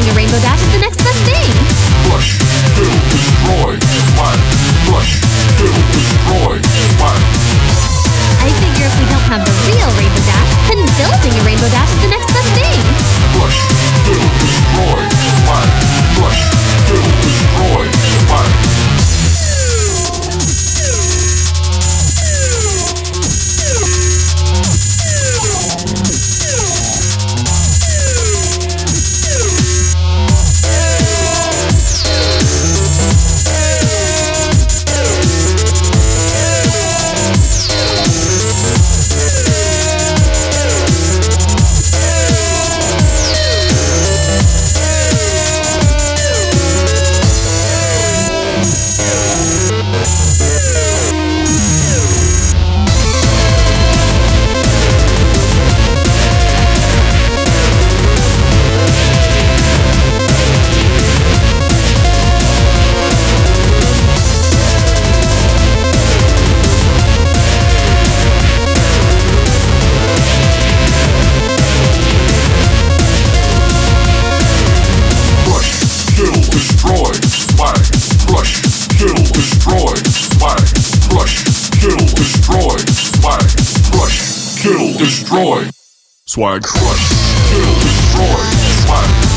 building a rainbow dash is the next best thing. Crush, kill, destroy, smack. Crush, kill, destroy, smack. I figure if we don't have the real rainbow dash, then building a rainbow dash is the next best thing. Crush, kill, destroy, smack. Crush, kill, destroy, smack. Destroy, smack, crush, kill, destroy, smack, crush, kill, destroy, smack, crush, kill, destroy, swag, crush, kill, destroy, smack.